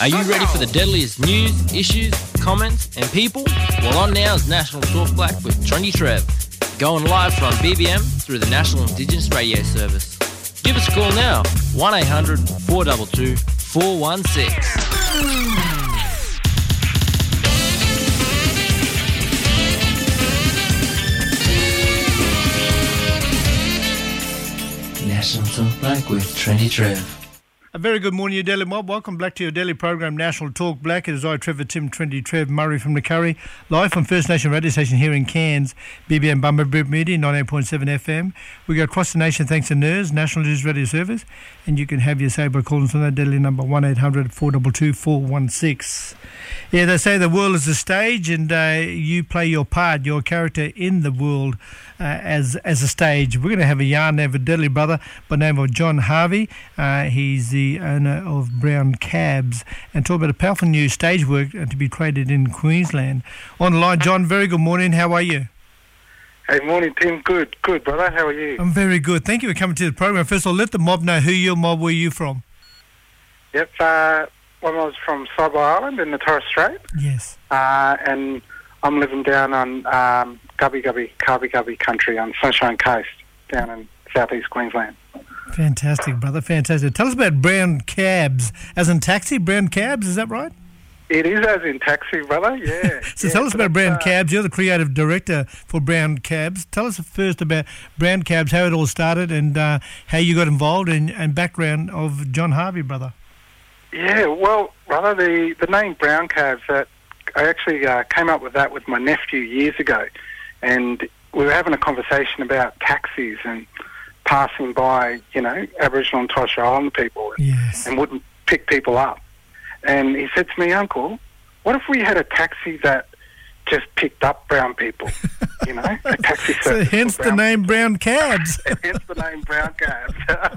Are you ready for the deadliest news, issues, comments and people? Well, on now is National Talk Black with Trendy Trev, going live from BBM through the National Indigenous Radio Service. Give us a call now, 1-800-422-416. National Talk Black with Trendy Trev. A very good morning, your Daily Mob. Welcome back to your daily program, National Talk Black. It is I, Trevor Tim, Trendy Trev, Murray from the Curry, live from First Nation radio station here in Cairns, BBM Bumberbib Media, 98.7 FM. We go across the nation thanks to NIRS, National News Radio Service, and you can have your say by calling us on that deadly number, 1-800-422-416. Yeah, they say the world is a stage, and you play your part, your character in the world as a stage. We're going to have a yarn there with a deadly brother by the name of John Harvey. He's the owner of Brown Cabs, and talk about a powerful new stage work to be created in Queensland. On the line, John, very good morning. How are you? Hey, morning, Tim. Good, brother. How are you? I'm very good. Thank you for coming to the program. First of all, let the mob know who your mob, where you from. Yep, well, I was from Saibai Island in the Torres Strait. Yes. And I'm living down on Kabi Gubbi country on Sunshine Coast down in southeast Queensland. Fantastic, brother, fantastic. Tell us about Brown Cabs, as in taxi, Brown Cabs, is that right? It is as in taxi, brother, yeah. So tell us about Brown Cabs. You're the creative director for Brown Cabs. Tell us first about Brown Cabs, how it all started and how you got involved and background of John Harvey, brother. Yeah, well, brother, the name Brown Cabs, that I actually came up with that with my nephew years ago, and we were having a conversation about taxis and passing by, Aboriginal and Torres Strait Islander people and wouldn't pick people up. And he said to me, Uncle, what if we had a taxi that just picked up brown people? A taxi service. So hence the name Brown Cabs. Hence the name Brown Cabs.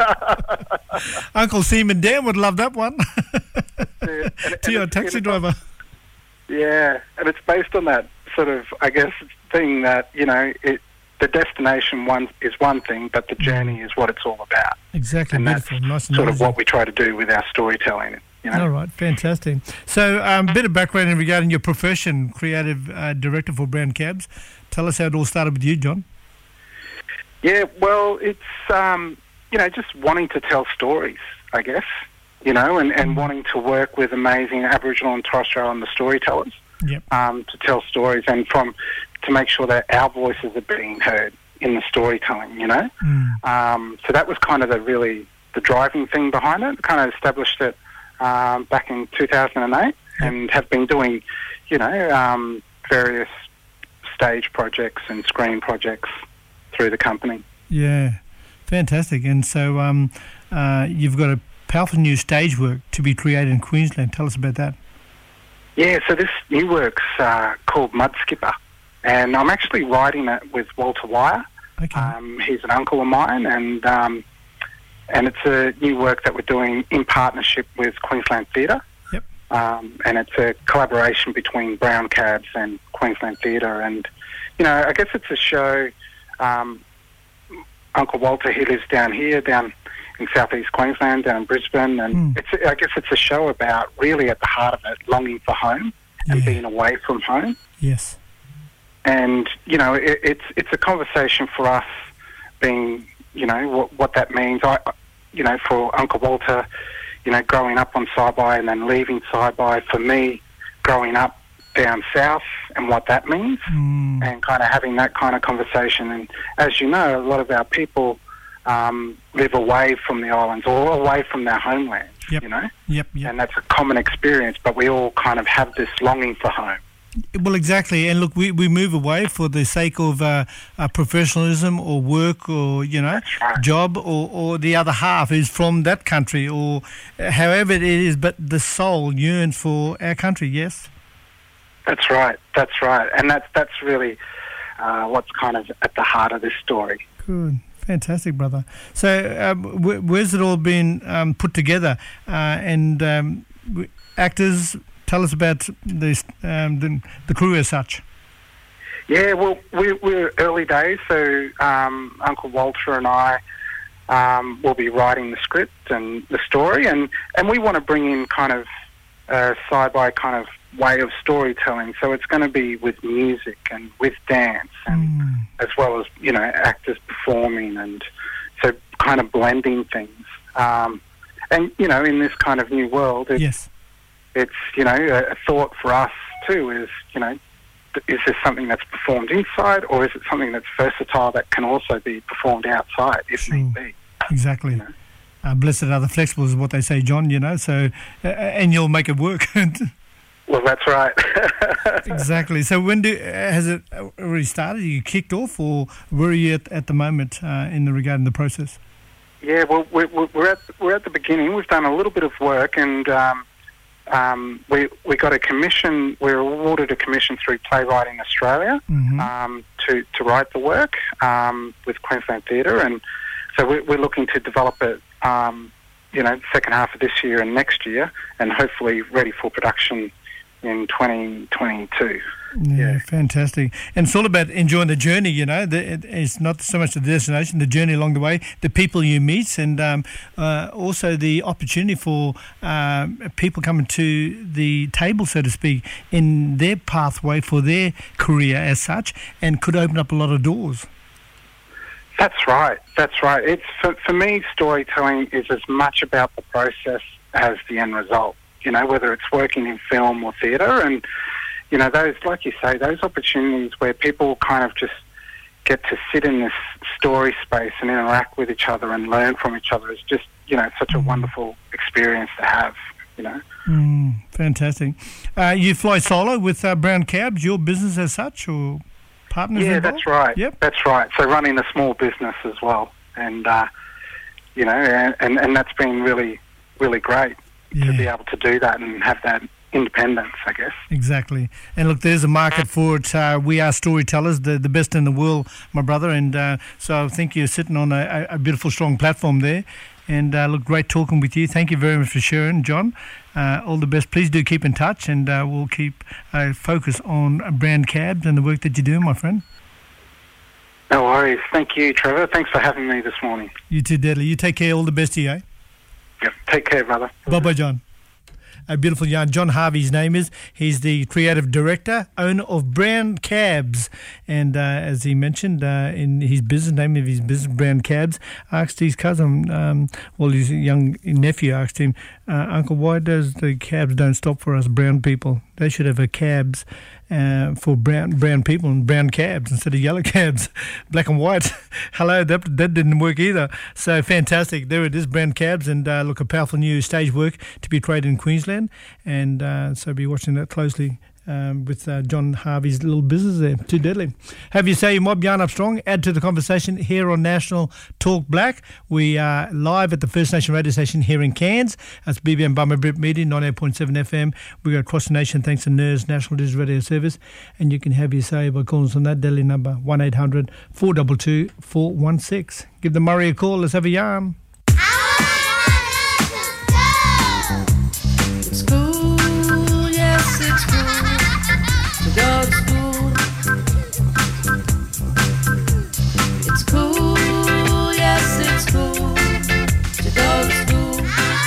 Uncle Seaman Dan would love that one. To your taxi driver. Yeah, and it's based on that sort of, I guess, thing that, the destination is one thing, but the journey is what it's all about. Exactly, and beautiful. That's nice and sort easy. of what we try to do with our storytelling. All right, fantastic. So a bit of background regarding your profession, creative director for Brown Cabs. Tell us how it all started with you, John. Yeah, well, it's, just wanting to tell stories, I guess, and wanting to work with amazing Aboriginal and Torres Strait Islander storytellers to tell stories and to make sure that our voices are being heard in the storytelling, So that was kind of the driving thing behind it. Kind of established it back in 2008 and have been doing, various stage projects and screen projects through the company. Yeah, fantastic. And so you've got a powerful new stage work to be created in Queensland. Tell us about that. Yeah, so this new work's called Mud Skipper, and I'm actually writing it with Walter Wire. Okay. He's an uncle of mine, and it's a new work that we're doing in partnership with Queensland Theatre. Yep. And it's a collaboration between Brown Cabs and Queensland Theatre, and I guess it's a show. Uncle Walter, he lives down in southeast Queensland, down in Brisbane, and I guess it's a show about, really at the heart of it, longing for home and being away from home. Yes. And it's a conversation for us, being what that means. For Uncle Walter, growing up on Saibai and then leaving Saibai. For me, growing up down south and what that means, and kind of having that kind of conversation. And as you know, a lot of our people live away from the islands or away from their homelands, Yep. And that's a common experience, but we all kind of have this longing for home. Well, exactly. And look, we move away for the sake of professionalism or work or, job or the other half is from that country or however it is, but the soul yearns for our country, yes? That's right. And that's really what's kind of at the heart of this story. Good. Fantastic, brother. So where's it all been put together? And actors, tell us about the crew as such. Yeah, well, we're early days, so Uncle Walter and I will be writing the script and the story, and we want to bring in kind of sci-fi kind of way of storytelling. So it's going to be with music and with dance, and as well as, you know, actors performing, and so kind of blending things. And, you know, in this kind of new world, it's, you know, a thought for us too is, you know, is this something that's performed inside, or is it something that's versatile that can also be performed outside if need be? Exactly. You know? Blessed are the flexible is what they say, John, you know, so, and you'll make it work. Well, that's right. Exactly. So when has it already started? You kicked off, or where are you at the moment regarding the process? Yeah, well, we're at the beginning. We've done a little bit of work, and we got a commission. We were awarded a commission through Playwriting Australia to write the work with Queensland Theatre, and so we're looking to develop it, you know, second half of this year and next year, and hopefully ready for production in 2022. Yeah, fantastic. And it's all about enjoying the journey, you know. It's not so much the destination, the journey along the way, the people you meet, and also the opportunity for people coming to the table, so to speak, in their pathway for their career as such, and could open up a lot of doors. That's right. That's right. It's for me, storytelling is as much about the process as the end result. You know, whether it's working in film or theatre, and you know, those, like you say, those opportunities where people kind of just get to sit in this story space and interact with each other and learn from each other is just, you know, such a wonderful experience to have. You know. Fantastic. You fly solo with Brown Cabs, your business as such, or partners? Yeah, involved? that's right. Yep, that's right. So running a small business as well, and you know, and that's been really, really great. To be able to do that and have that independence, I guess. Exactly. And look, there's a market for it. We are storytellers, the best in the world, my brother. And so I think you're sitting on a beautiful, strong platform there. And look, great talking with you. Thank you very much for sharing, John. All the best. Please do keep in touch, and we'll keep focus on Brown Cabs and the work that you're doing, my friend. No worries. Thank you, Trevor. Thanks for having me this morning. You too, Deadly. You take care. All the best to you, eh? Yep. Take care, brother. Bye-bye, John. A beautiful yarn. John Harvey's name is. He's the creative director, owner of Brown Cabs. And as he mentioned, in his business, name of his business, Brown Cabs, asked his cousin, his young nephew asked him, Uncle, why does the cabs don't stop for us brown people? They should have a cabs for brown people and brown cabs instead of yellow cabs, black and white. Hello, that didn't work either. So fantastic. There it is, Brown Cabs, and look, a powerful new stage work to be created in Queensland, and so be watching that closely. With John Harvey's little business there. Too deadly. Have you say your mob yarn up strong? Add to the conversation here on National Talk Black. We are live at the First Nation radio station here in Cairns. That's BBM Bummer Brit Media, 98.7 FM. We go across the nation thanks to NERS, National Digital Radio Service. And you can have your say by calling us on that deadly number, 1800 422 416. Give the Murray a call. Let's have a yarn. It's cool, yes, it's cool. Go to school. It's cool, yes, it's cool to go to school.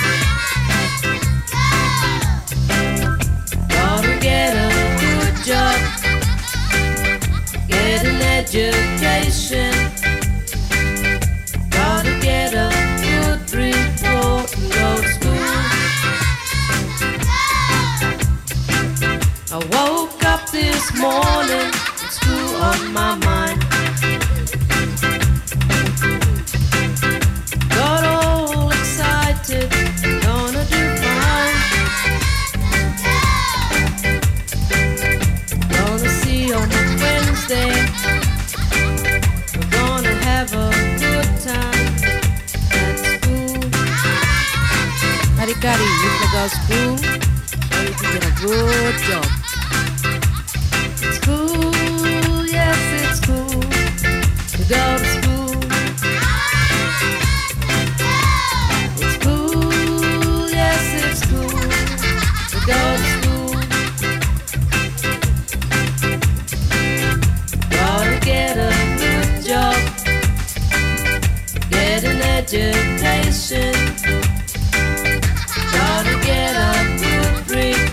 Gotta get a good job, get an education. Gotta get a good report and go to school. I woke up this morning with school on my mind. Got all excited, gonna do fine. Gonna see on Wednesday. We're gonna have a good time at school. Harikari, you can go to school, or you can get a good job. It's cool, yes, it's cool to go to school. It's cool, yes, it's cool to go to school. Gotta get a good job, get an education. Gotta get a good report.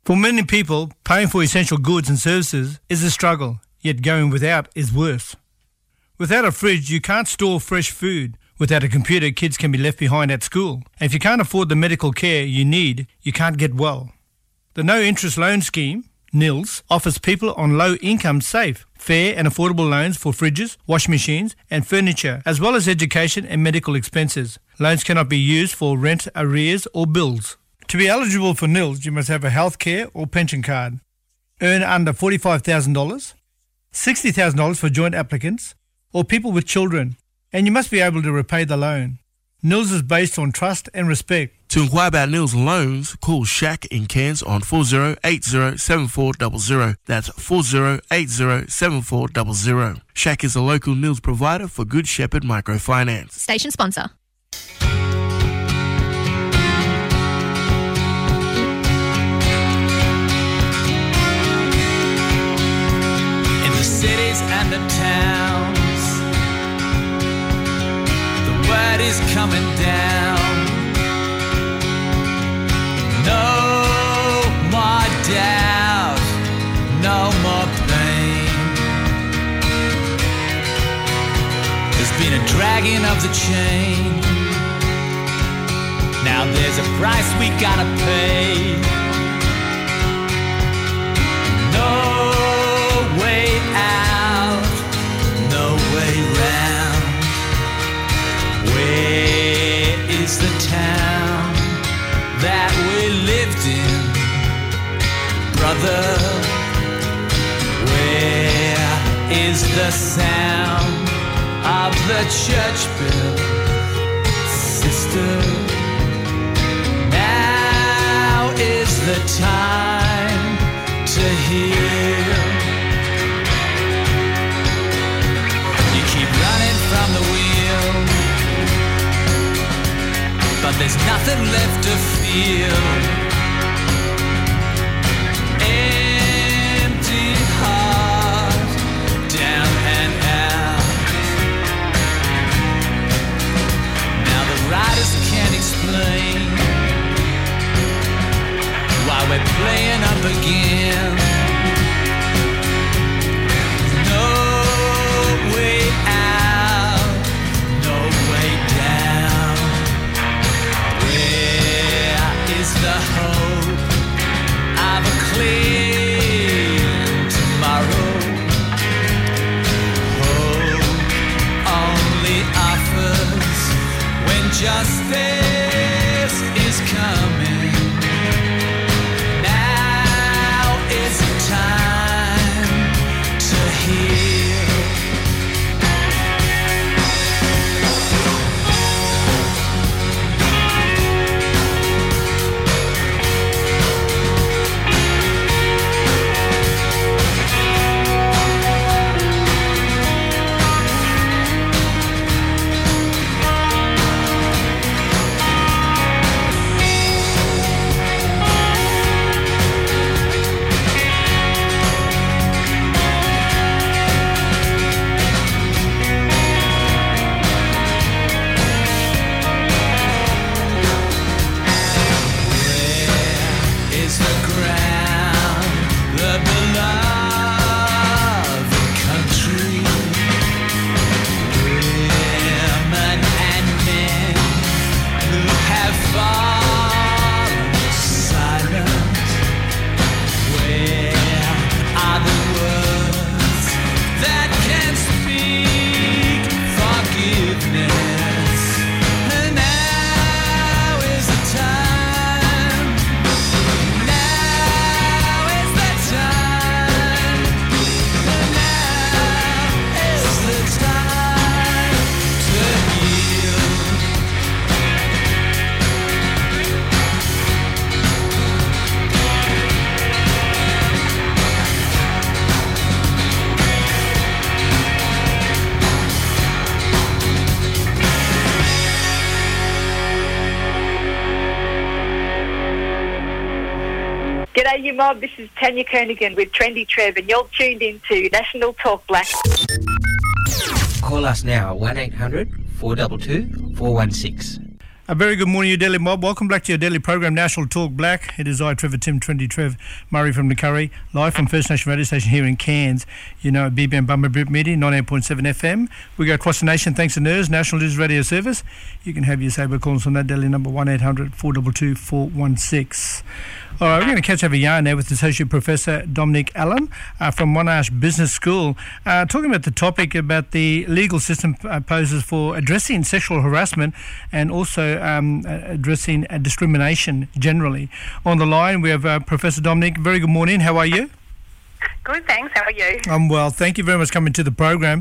For many people, paying for essential goods and services is a struggle, yet going without is worse. Without a fridge, you can't store fresh food. Without a computer, kids can be left behind at school. And if you can't afford the medical care you need, you can't get well. The No Interest Loan Scheme, NILS, offers people on low income safe, fair and affordable loans for fridges, washing machines and furniture, as well as education and medical expenses. Loans cannot be used for rent, arrears or bills. To be eligible for NILS, you must have a healthcare or pension card, earn under $45,000, $60,000 for joint applicants, or people with children, and you must be able to repay the loan. NILS is based on trust and respect. To inquire about NILS loans, call Shaq in Cairns on 40807400. That's 40807400. Shaq is a local NILS provider for Good Shepherd Microfinance. Station sponsor. In the cities and the towns, the word is coming down. No more doubt, no more pain. There's been a dragging of the chain. Now there's a price we gotta pay. No way out, no way round. Where is the town that we lived in, brother? Where is the sound of the church bell, sister? Now is the time to hear. You keep running from the wheel, but there's nothing left to feel. Empty heart, down and out. Now the writers can't explain why we're playing up again. No way out, no way down. Where is the hope of a clean tomorrow? Hope only offers when justice is coming. Now is the time to heal. Is the ground, the beloved country, women and men who have fallen silent. Where are the words that can speak forgiveness? And now is the time. Now is the time. Now is the time to heal. G'day, you mob. This is Tanya Kernigan with Trendy Trev, and you're tuned into National Talk Black. Call us now, 1800 422 416. A very good morning, you Daily Mob. Welcome back to your daily program, National Talk Black. It is I, Trevor Tim, Trendy Trev, Murray from the Curry, live from First Nation Radio Station here in Cairns. You know, at BBM Bumba Brit Media, 98.7 FM. We go across the nation thanks to NERS, National News Radio Service. You can have your saber calls on that daily number 1-800-422-416. All right, we're going to catch up a yarn now with Associate Professor Dominic Allen from Monash Business School, talking about the topic about the legal system poses for addressing sexual harassment and also addressing discrimination generally. On the line, we have Professor Dominic. Very good morning. How are you? Good, thanks. How are you? I'm well. Thank you very much for coming to the program.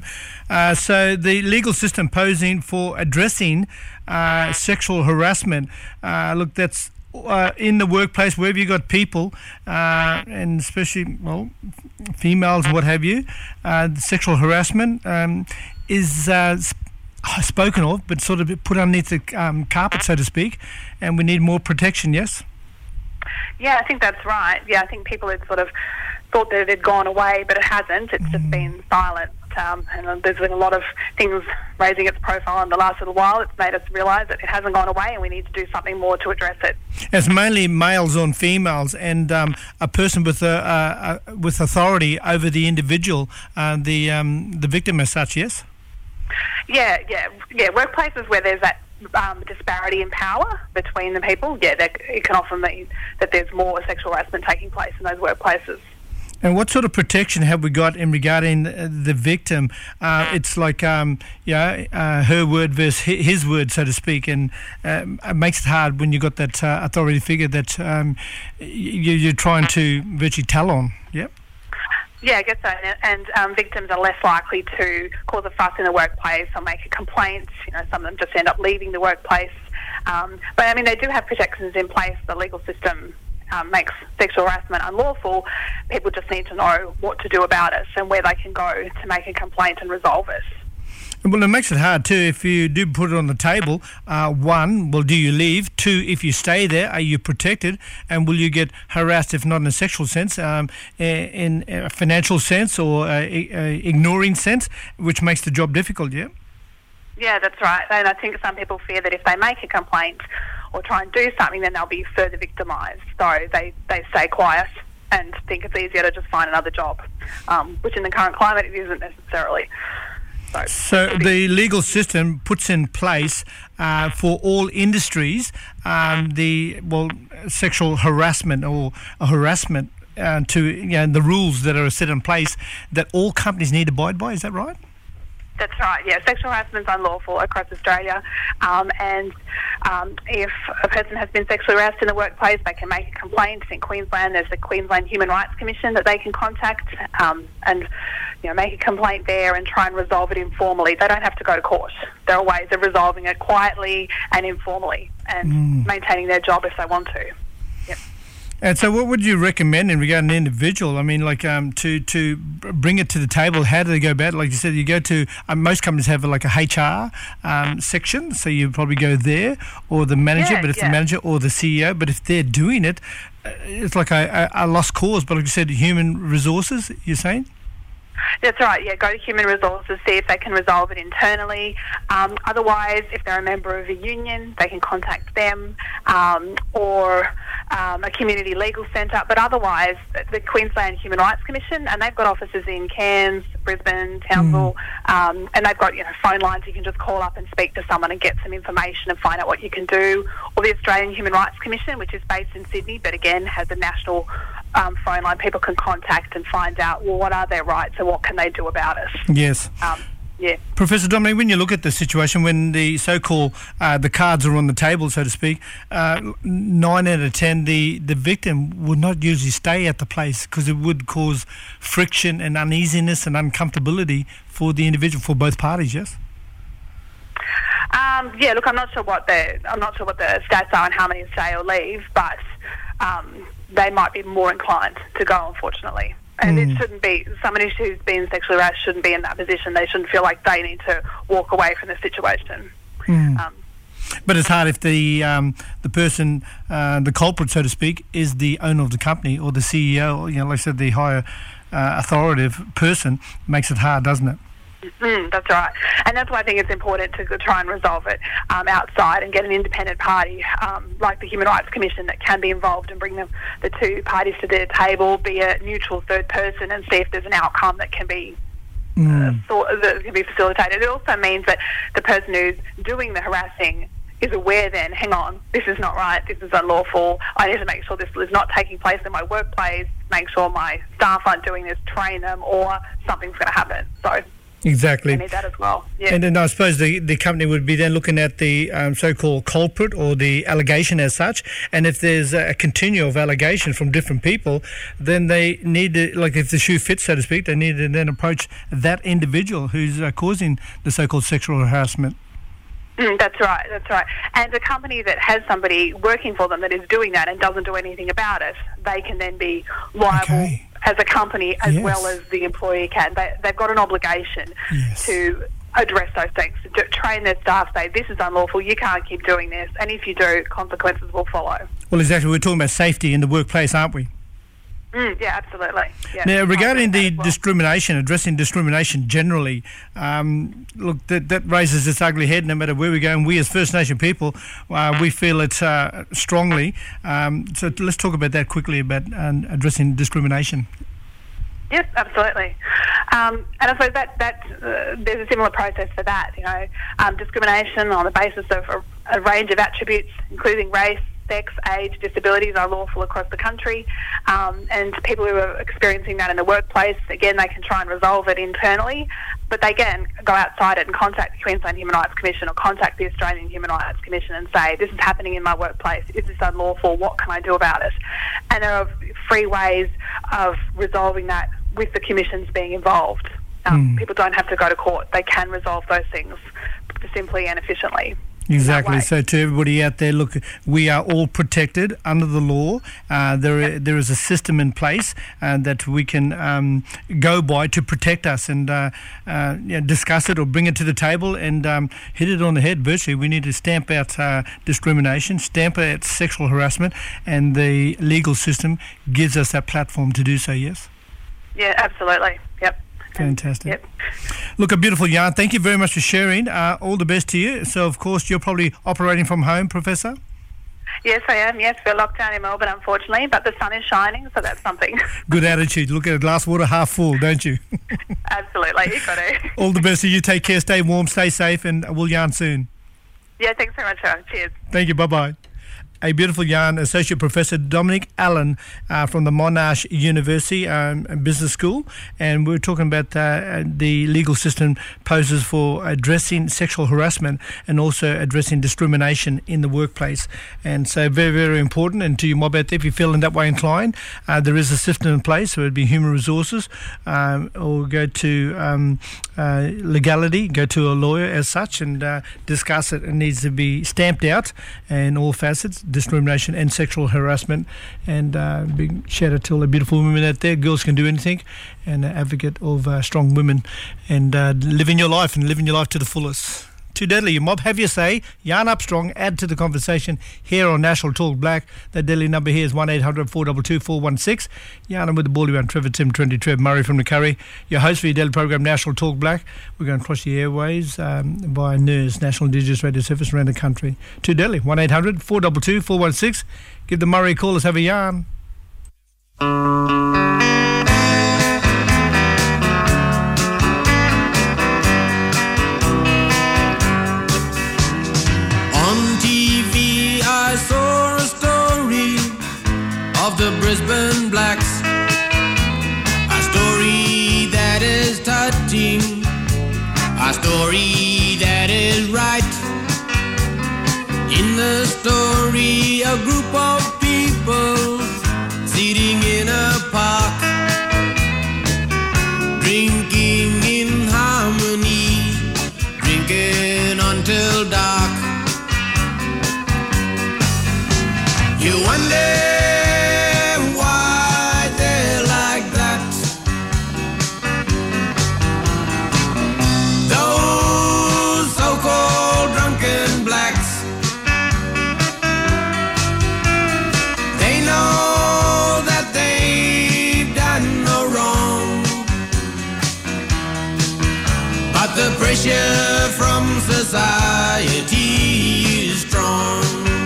So the legal system posing for addressing sexual harassment, look, that's in the workplace, wherever you got people, and especially, well, females, what have you, sexual harassment is spoken of, but sort of put underneath the carpet, so to speak, and we need more protection, yes? Yeah, I think that's right. Yeah, I think people had sort of thought that it had gone away, but it hasn't. It's just been silent. And there's been a lot of things raising its profile in the last little while. It's made us realise that it hasn't gone away and we need to do something more to address it. It's mainly males on females, and a person with with authority over the individual, the victim as such, yes? Yeah. Workplaces where there's that disparity in power between the people, it can often mean that there's more sexual harassment taking place in those workplaces. And what sort of protection have we got in regarding the victim? It's like, her word versus his word, so to speak, and it makes it hard when you've got that authority figure that you're trying to virtually tell on. Yep. Yeah, I guess so. And victims are less likely to cause a fuss in the workplace or make a complaint. You know, some of them just end up leaving the workplace. But, I mean, they do have protections in place. The legal system makes sexual harassment unlawful. People just need to know what to do about it and where they can go to make a complaint and resolve it. Well, it makes it hard too if you do put it on the table. One, well, do you leave? Two, if you stay there, are you protected? And will you get harassed, if not in a sexual sense, in a financial sense or ignoring sense, which makes the job difficult, yeah? Yeah, that's right. And I think some people fear that if they make a complaint or try and do something, then they'll be further victimised. So they stay quiet and think it's easier to just find another job, which in the current climate it isn't necessarily. So the legal system puts in place for all industries sexual harassment or harassment to the rules that are set in place that all companies need to abide by. Is that right? That's right, yeah. Sexual harassment is unlawful across Australia, and if a person has been sexually harassed in the workplace, they can make a complaint. In Queensland, there's the Queensland Human Rights Commission that they can contact and make a complaint there and try and resolve it informally. They don't have to go to court. There are ways of resolving it quietly and informally and maintaining their job if they want to. Yep. And so what would you recommend in regard to an individual? I mean, like to bring it to the table, how do they go about it? Like you said, you go to, most companies have like a HR section, so you probably go there, or the manager, but if the manager or the CEO, but if they're doing it, it's like a lost cause, but like you said, human resources, you're saying? That's right, yeah. Go to Human Resources, see if they can resolve it internally. Otherwise, if they're a member of a union, they can contact them or a community legal centre. But otherwise, the Queensland Human Rights Commission, and they've got offices in Cairns, Brisbane, Townsville, and they've got phone lines you can just call up and speak to someone and get some information and find out what you can do. Or the Australian Human Rights Commission, which is based in Sydney, but again has a national phone line people can contact and find out, well, what are their rights and what can they do about it? Yes. Yeah. Professor Dominic, when you look at the situation, when the so-called the cards are on the table, so to speak, 9 out of 10, the victim would not usually stay at the place because it would cause friction and uneasiness and uncomfortability for the individual, for both parties, yes? Look, I'm not sure what the stats are and how many stay or leave, but they might be more inclined to go, unfortunately. And it shouldn't be, somebody who's been sexually harassed shouldn't be in that position. They shouldn't feel like they need to walk away from the situation. But it's hard if the person, the culprit, so to speak, is the owner of the company or the CEO, like I said, the higher authoritative person. Makes it hard, doesn't it? That's right. And that's why I think it's important to try and resolve it outside and get an independent party like the Human Rights Commission that can be involved and bring the two parties to the table, be a neutral third person, and see if there's an outcome that can be that can be facilitated. It also means that the person who's doing the harassing is aware then, hang on, this is not right, this is unlawful, I need to make sure this is not taking place in my workplace, make sure my staff aren't doing this, train them, or something's going to happen. So exactly. I need that as well. Yeah. And then I suppose the company would be then looking at the so-called culprit or the allegation as such, and if there's a continuum of allegation from different people, then they need to, like if the shoe fits, so to speak, they need to then approach that individual who's causing the so-called sexual harassment. That's right. And a company that has somebody working for them that is doing that and doesn't do anything about it, they can then be liable as a company as well as the employee can. They've got an obligation to address those things, to train their staff, say, this is unlawful, you can't keep doing this, and if you do, consequences will follow. Well, exactly. We're talking about safety in the workplace, aren't we? Yeah, absolutely. Yeah. Now, regarding the discrimination, addressing discrimination generally, look, that raises its ugly head no matter where we go. And we as First Nation people, we feel it strongly. So let's talk about that quickly, about addressing discrimination. Yes, absolutely. And I suppose that there's a similar process for that, discrimination on the basis of a range of attributes, including race, sex, age, disabilities are lawful across the country, and people who are experiencing that in the workplace, again, they can try and resolve it internally, but they can go outside it and contact the Queensland Human Rights Commission or contact the Australian Human Rights Commission and say, this is happening in my workplace, is this unlawful, what can I do about it? And there are free ways of resolving that with the commissions being involved. People don't have to go to court, they can resolve those things simply and efficiently. Exactly. So to everybody out there, look, we are all protected under the law. There is a system in place that we can go by to protect us and discuss it or bring it to the table and hit it on the head virtually. We need to stamp out discrimination, stamp out sexual harassment, and the legal system gives us that platform to do so, yes? Yeah, absolutely. Yep. Fantastic. Yep. Look, a beautiful yarn. Thank you very much for sharing. All the best to you. So, of course, you're probably operating from home, Professor? Yes, I am. Yes, we're locked down in Melbourne, unfortunately, but the sun is shining, so that's something. Good attitude. Look at a glass water half full, don't you? Absolutely. You've got to. All the best to you. Take care. Stay warm. Stay safe, and we'll yarn soon. Yeah, thanks very much, Sean. Cheers. Thank you. Bye-bye. A beautiful yarn, Associate Professor Dominic Allen from the Monash University Business School, and we're talking about the legal system poses for addressing sexual harassment and also addressing discrimination in the workplace. And so very, very important. And to you mob out there, if you're feeling that way inclined, there is a system in place, so it'd be human resources, or go to legality, go to a lawyer as such and discuss it. It needs to be stamped out in all facets, discrimination and sexual harassment. And big shout out to all the beautiful women out there. Girls can do anything, and an advocate of strong women and living your life and living your life to the fullest. Too deadly, you mob. Have your say. Yarn up strong. Add to the conversation here on National Talk Black. The deadly number here is 1-800-422-416. Yarn with the ball around Trevor Tim, Trendy Trev, Murray from the Curry. Your host for your daily program, National Talk Black. We're going across the airways via NIRS, National Indigenous Radio Service around the country. Too deadly. 1-800-422-416. Give the Murray a call. Let's have a yarn. Of the Brisbane Blacks, a story that is touching, a story that is right. In the story, a group of people sitting in a park, drinking in harmony, drinking until dark. You wonder pressure from society is strong.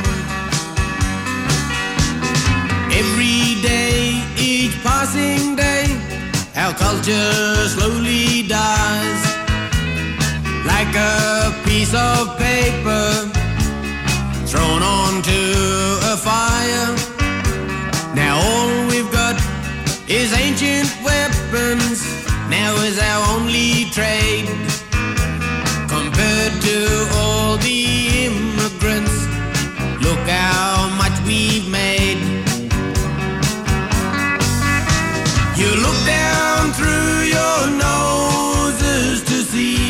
Every day, each passing day, our culture slowly dies. Like a piece of paper thrown onto a fire. Now all we've got is ancient weapons. Now is our only trade. Compared to all the immigrants, look how much we've made. You look down through your noses to see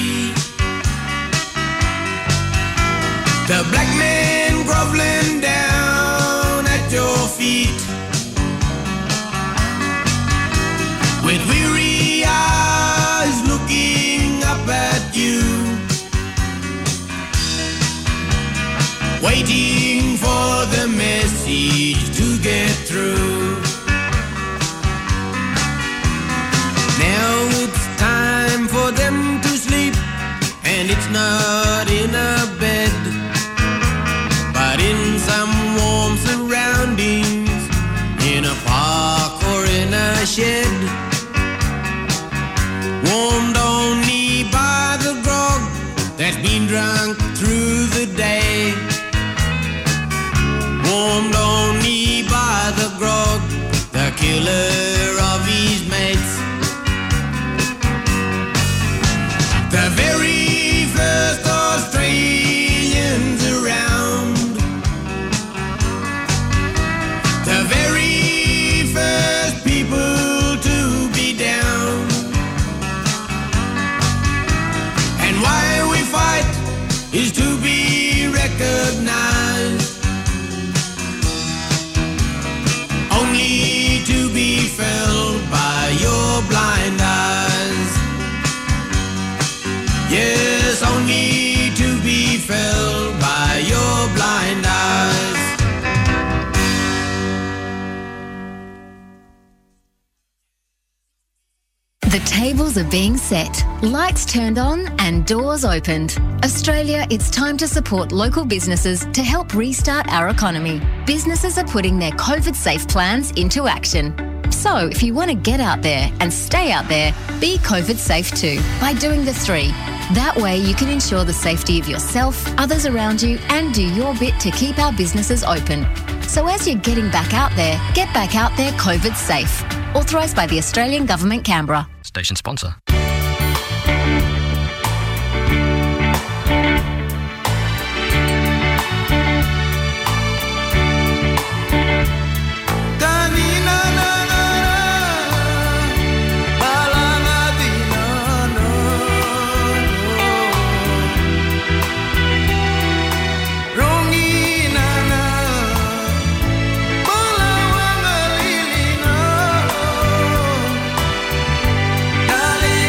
the black man groveling down at your feet, with weary eyes looking up at you, waiting for the message to get through. Now it's time for them to sleep, and it's not in a bed, but in some warm surroundings, in a park or in a shed, warmed only by the grog that's been drunk through the day, warmed only by the grog, the killer of his mates. The very first Australians around, the very first people to be down. And why we fight is to be recognized, only to be felt by your blind eyes. Yes, only to be felt by your blind eyes. The tables are being set, lights turned on and doors opened. Australia, it's time to support local businesses to help restart our economy. Businesses are putting their COVID-safe plans into action. So if you want to get out there and stay out there, be COVID-safe too by doing the 3. That way you can ensure the safety of yourself, others around you, and do your bit to keep our businesses open. So as you're getting back out there, get back out there COVID-safe. Authorised by the Australian Government, Canberra. Station sponsor. Darling,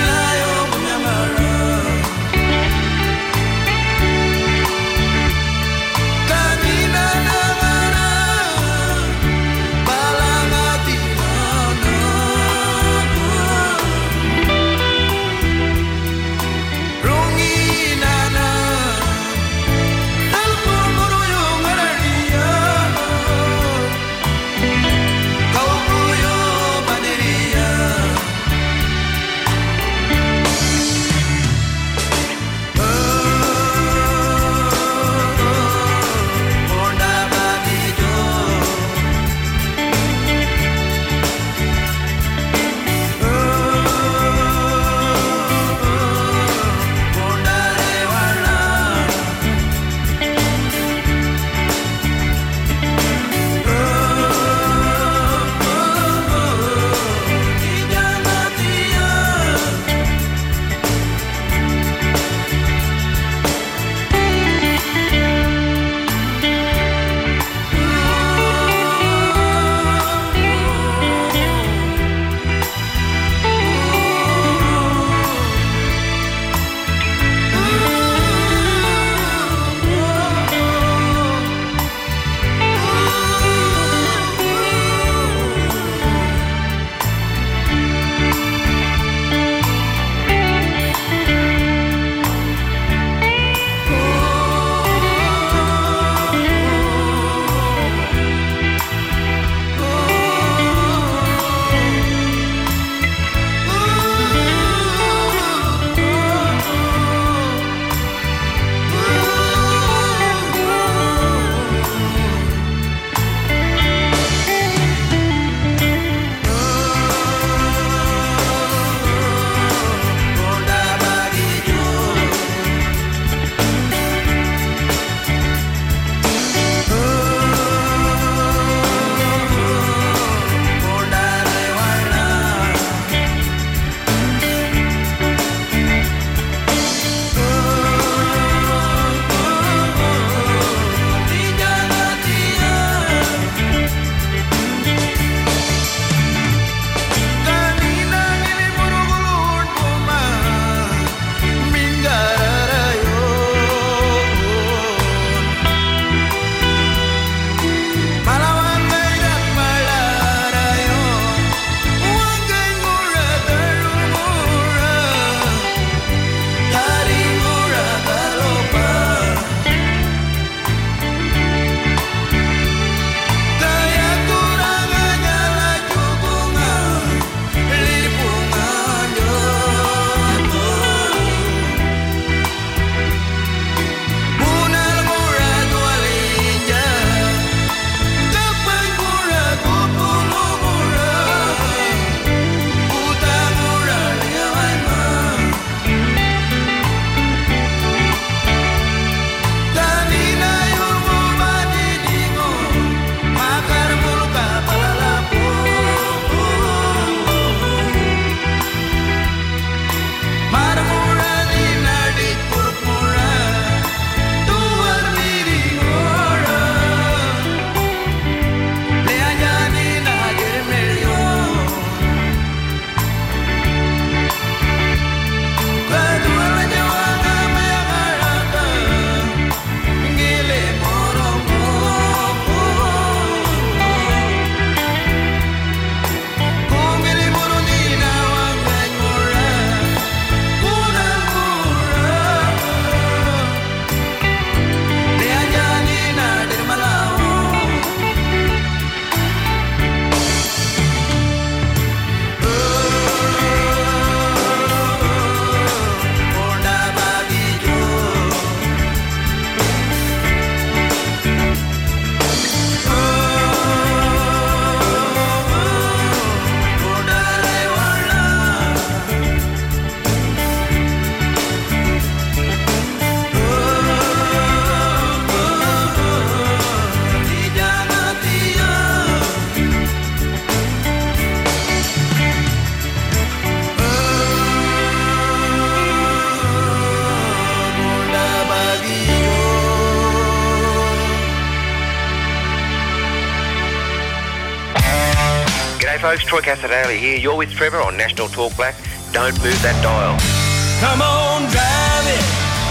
G'day folks, Troy Casadale here. You're with Trevor on National Talk Black. Don't move that dial. Come on, drive it.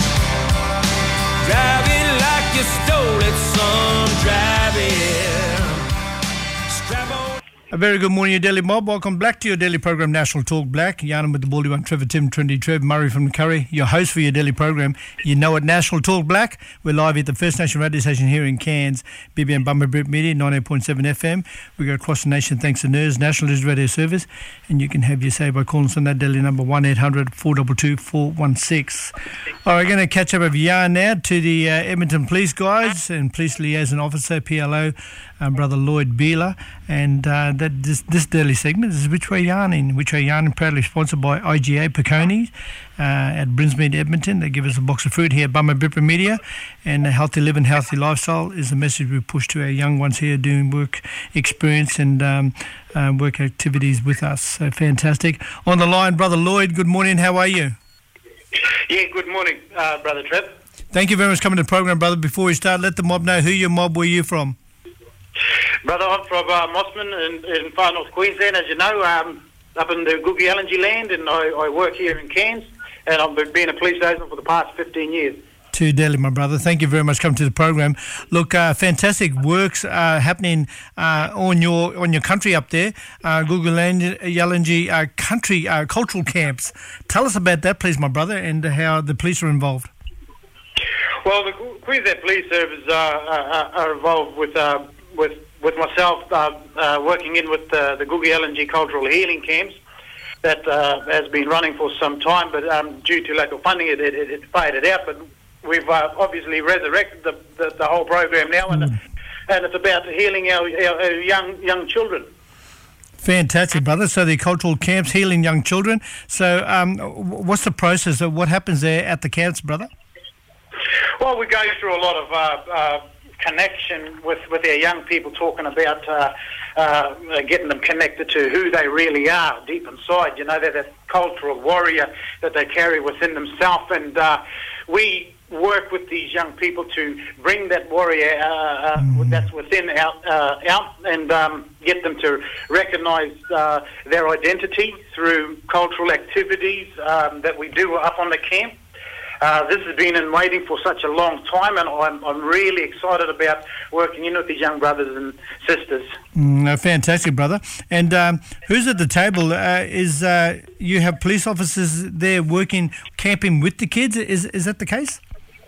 Drive it like you stole it, son. Drive it. Strap on. A very good morning, your Daily Mob. Welcome back to your daily program, National Talk Black. Yarnum with the Baldy One, Trevor, Tim, Trendy, Trev, Murray from the Curry, your host for your daily program. You know it, National Talk Black. We're live at the First Nation radio station here in Cairns, BBM Bummer Brit Media, 98.7 FM. We go across the nation thanks to NERS, National News Radio Service, and you can have your say by calling us on that daily number 1-800-422-416. All right, we're going to catch up with Yarn now to the Edmonton Police guys and Police Liaison Officer, PLO, Brother Lloyd Beeler, and this daily segment is Which Way Yarning. Which Way Yarning, proudly sponsored by IGA Peconi at Brinsmead, Edmonton. They give us a box of fruit here at Bummer Bipper Media, and a healthy living, healthy lifestyle is the message we push to our young ones here doing work experience and work activities with us. So fantastic. On the line, Brother Lloyd, good morning. How are you? Yeah, good morning, Brother Trev. Thank you very much for coming to the program, brother. Before we start, let the mob know who your mob, where you from. Brother, I'm from Mossman in far north Queensland, as you know, up in the Googie LNG land, and I work here in Cairns, and I've been a police agent for the past 15 years. To Delhi, my brother. Thank you very much for coming to the program. Look, fantastic works happening on your country up there, Google LNG country cultural camps. Tell us about that, please, my brother, and how the police are involved. Well, the Queensland Police Service are involved with myself working in with the Googie LNG Cultural Healing Camps that has been running for some time, but due to lack of funding, it faded out. But we've obviously resurrected the whole program now, and it's about healing our young children. Fantastic, brother. So the cultural camps healing young children. So what's the process? What happens there at the camps, brother? Well, we go through a lot of connection with our young people, talking about getting them connected to who they really are deep inside. You know, they're that cultural warrior that they carry within themselves, and we work with these young people to bring that warrior that's within out and get them to recognise their identity through cultural activities that we do up on the camp. This has been in waiting for such a long time, and I'm really excited about working in with these young brothers and sisters. Fantastic, brother. And who's at the table? You have police officers there camping with the kids? Is that the case?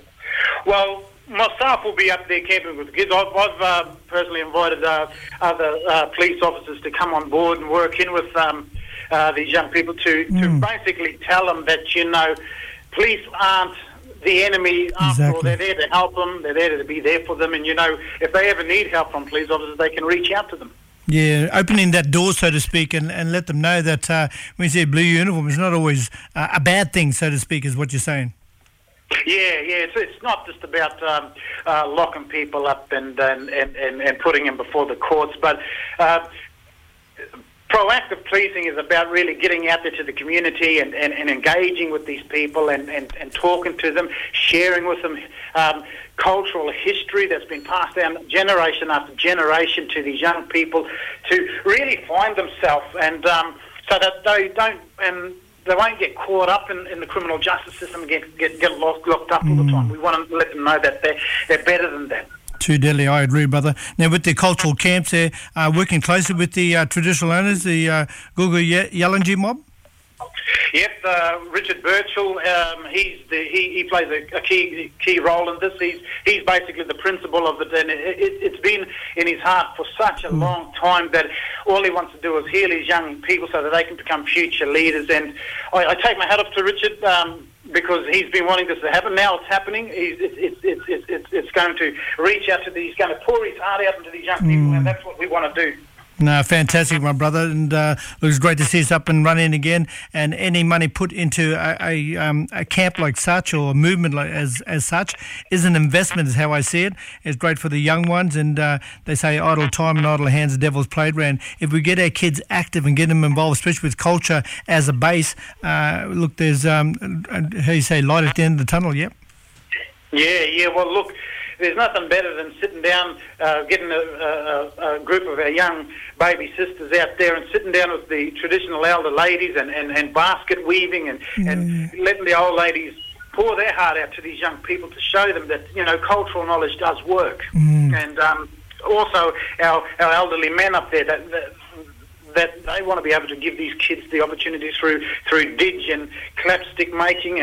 Well, my staff will be up there camping with the kids. I've personally invited other police officers to come on board and work in with these young people to basically tell them that, you know, police aren't the enemy after all. They're there to help them. They're there to be there for them. And, you know, if they ever need help from police officers, they can reach out to them. Yeah, opening that door, so to speak, and let them know that when you say blue uniform, it's not always a bad thing, so to speak, is what you're saying. Yeah, it's not just about locking people up and putting them before the courts, but proactive policing is about really getting out there to the community and engaging with these people and talking to them, sharing with them cultural history that's been passed down generation after generation to these young people to really find themselves, and so that they don't they won't get caught up in the criminal justice system and get locked up all the time. We want to let them know that they're better than that. Too deadly, I agree, brother. Now, with the cultural camps there, working closely with the traditional owners, the Google Yalanji mob? Yep, Richard Birchall, he plays a key role in this. He's basically the principal of it, and it's been in his heart for such a long time that all he wants to do is heal his young people so that they can become future leaders. And I take my hat off to Richard because he's been wanting this to happen. Now it's happening. It's going to reach out to he's going to pour his heart out into these young people, and that's what we want to do. No, fantastic, my brother, and it was great to see us up and running again. And any money put into a camp like such, or a movement like as such, is an investment, is how I see it. It's great for the young ones, and they say idle time and idle hands, the devil's playground. If we get our kids active and get them involved, especially with culture as a base, look, there's how you say, light at the end of the tunnel. Yep. Yeah. Well, look, there's nothing better than sitting down, getting a group of our young baby sisters out there and sitting down with the traditional elder ladies and basket weaving and letting the old ladies pour their heart out to these young people to show them that, cultural knowledge does work. And also our elderly men up there that they want to be able to give these kids the opportunity through didge and clapstick making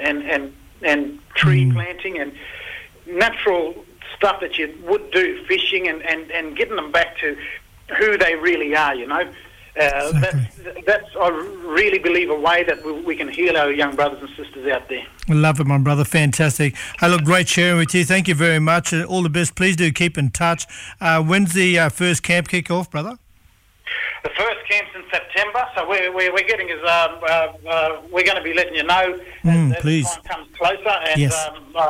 and tree planting and natural stuff that you would do, fishing and getting them back to who they really are, Exactly. That's I really believe, a way that we can heal our young brothers and sisters out there. I love it, my brother. Fantastic. Hey, look, great sharing with you. Thank you very much. All the best. Please do keep in touch. When's the first camp kick off, brother? The first camp's in September, so we're getting we're going to be letting you know as please. time comes closer. And yes.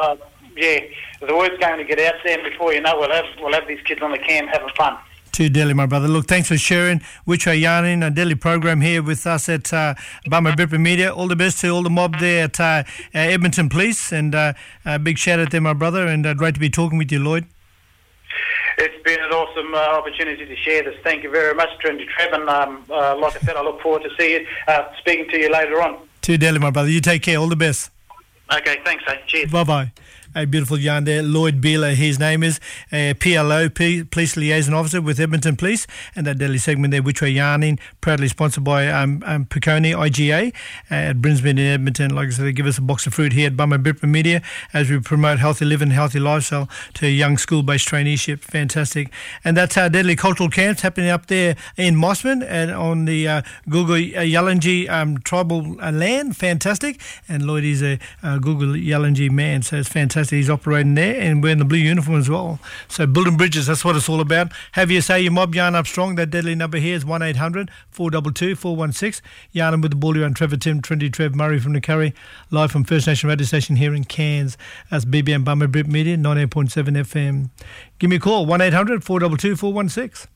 The word's going to get out there, and before you know, we'll have these kids on the camp having fun. To Delhi, my brother. Look, thanks for sharing Wichwa Yarning, a Delhi program here with us at Bama Bipper Media. All the best to all the mob there at Edmonton Police, and a big shout out there, my brother, and great to be talking with you, Lloyd. It's been an awesome opportunity to share this. Thank you very much, Trendy Trev, and like I said, I look forward to speaking to you later on. To Delhi, my brother. You take care. All the best. Okay, thanks. Cheers. Bye-bye. A beautiful yarn there. Lloyd Beeler, his name is, PLO, Police Liaison Officer with Edmonton Police, and that daily segment there, Wichwa Yarning, proudly sponsored by Piconi IGA at Brinsmead in Edmonton. Like I said, they give us a box of fruit here at Bama Bipper Media as we promote healthy living, healthy lifestyle to young school-based traineeship. Fantastic. And that's our Deadly Cultural Camps happening up there in Mossman and on the Guugu Yalanji tribal land. Fantastic. And Lloyd is a Guugu Yalanji man, so it's fantastic. He's operating there and wearing the blue uniform as well. So building bridges, that's what it's all about. Have you say your mob yarn up strong. That deadly number here is 1800 422 416. Yarning with the ball around Trevor Tim, Trendy Trev Murray from the Curry, live from First Nation Radio Station here in Cairns. That's BBM Bama Brit Media, 98.7 FM. Give me a call, 1800 422 416.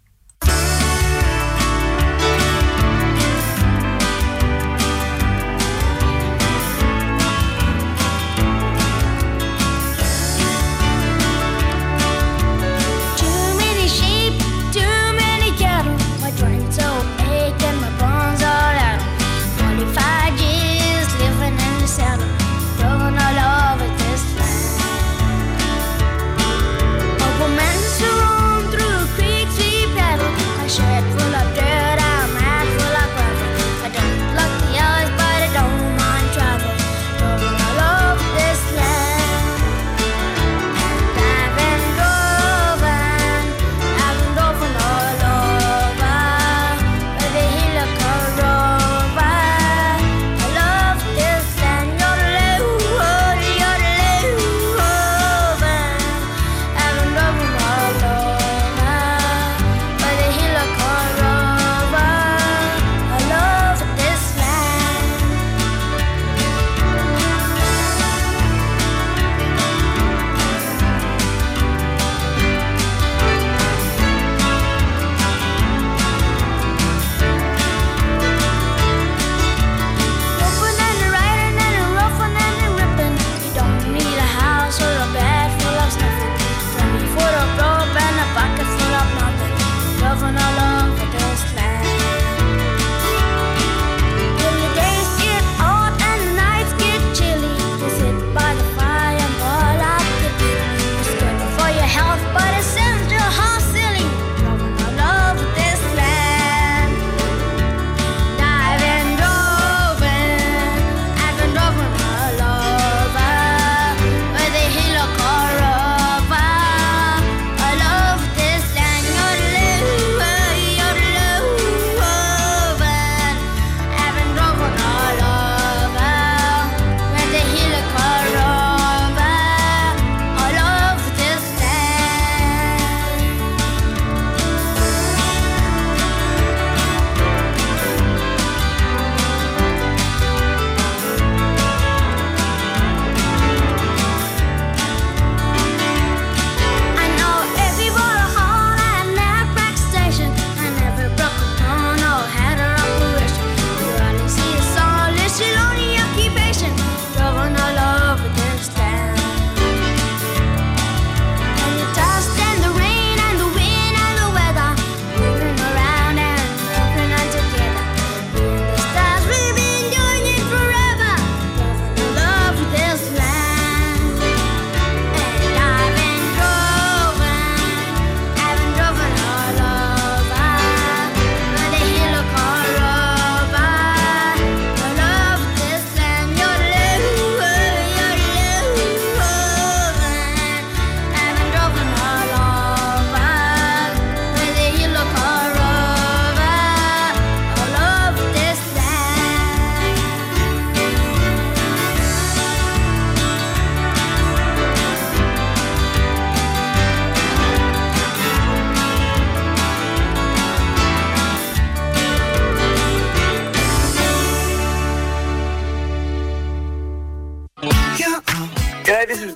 Roam through creeks we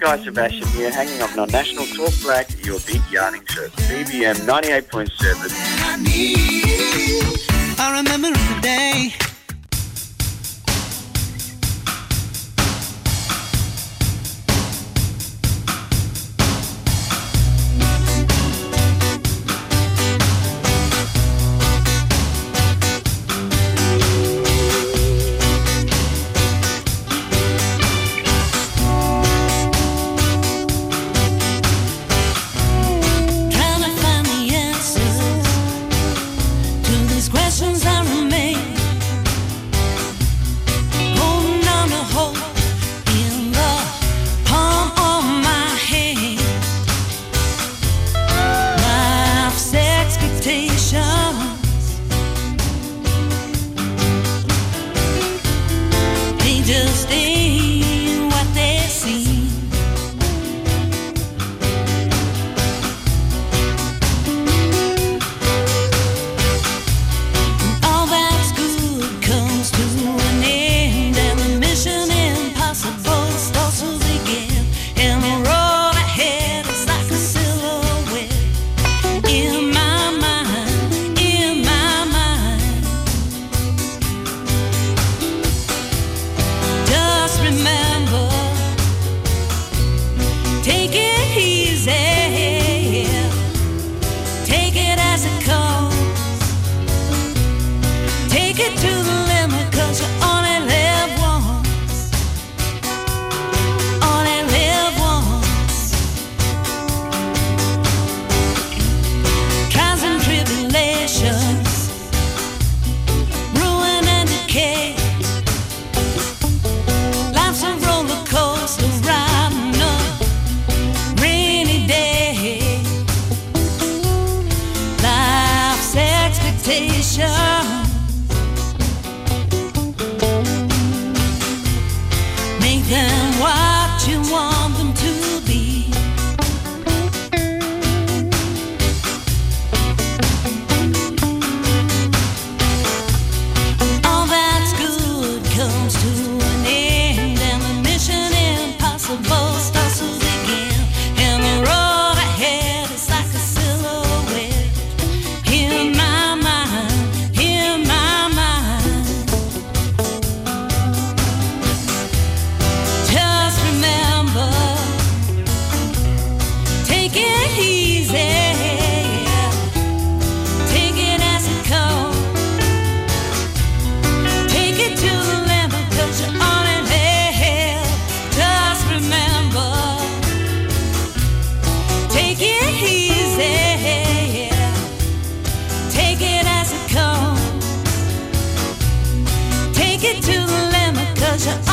Guy Sebastian here, hanging on National Talk Black, your big yarning show. BBM 98.7. I remember the day. Take it to the limit, 'cause you're